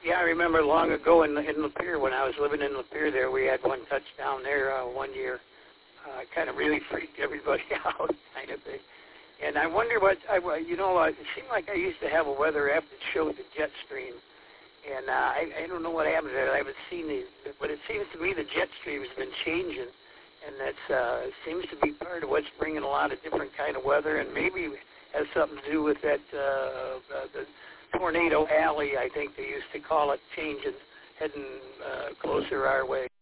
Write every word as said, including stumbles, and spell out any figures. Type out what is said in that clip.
Yeah, I remember long ago in, in Lapeer, when I was living in Lapeer there, we had one touchdown there uh, one year. Uh, kind of really freaked everybody out, kind of thing. And I wonder what, I, you know, uh, it seemed like I used to have a weather app that showed the jet stream. And uh, I, I don't know what happened there. I haven't seen these, but it seems to me the jet stream has been changing. And that uh, seems to be part of what's bringing a lot of different kind of weather, and maybe has something to do with that, uh, uh, the tornado alley, I think they used to call it, changing, heading uh, closer our way.